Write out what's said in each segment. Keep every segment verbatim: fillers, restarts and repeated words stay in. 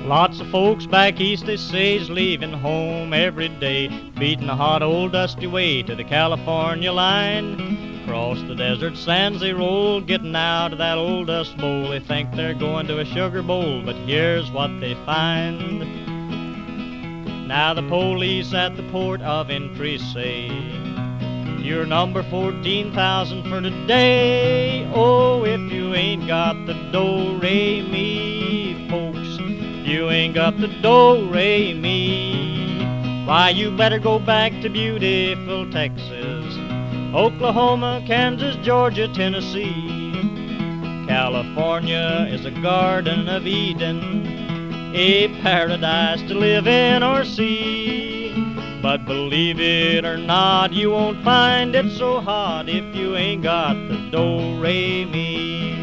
Lots of folks back east, they say, is leaving home every day, beating the hot old dusty way to the California line. Across the desert sands they roll, getting out of that old dust bowl. They think they're going to a sugar bowl, but here's what they find. Now the police at the port of entry say, you're number fourteen thousand for today. Oh, if you ain't got the do-re-mi, folks, you ain't got the do-re-mi, why, you better go back to beautiful Texas, Oklahoma, Kansas, Georgia, Tennessee. California is a garden of Eden, a paradise to live in or see. But believe it or not, you won't find it so hot if you ain't got the do-re-mi.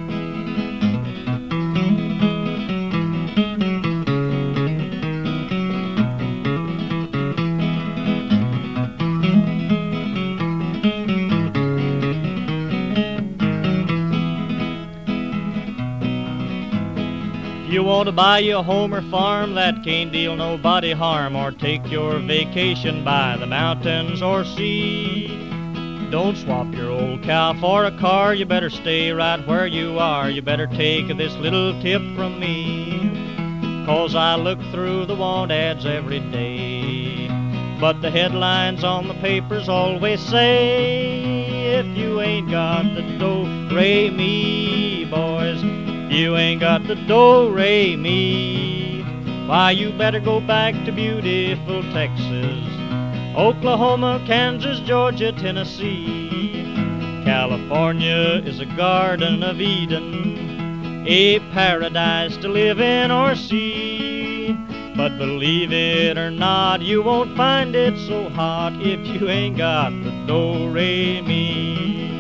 You want to buy you a home or farm that can't deal nobody harm, or take your vacation by the mountains or sea. Don't swap your old cow for a car, you better stay right where you are. You better take this little tip from me, 'cause I look through the want ads every day, but the headlines on the papers always say, if you ain't got the do-re-mi, boys, you ain't got the do-re-mi, why, you better go back to beautiful Texas, Oklahoma, Kansas, Georgia, Tennessee. California is a garden of Eden, a paradise to live in or see. But believe it or not, you won't find it so hot if you ain't got the do-re-mi.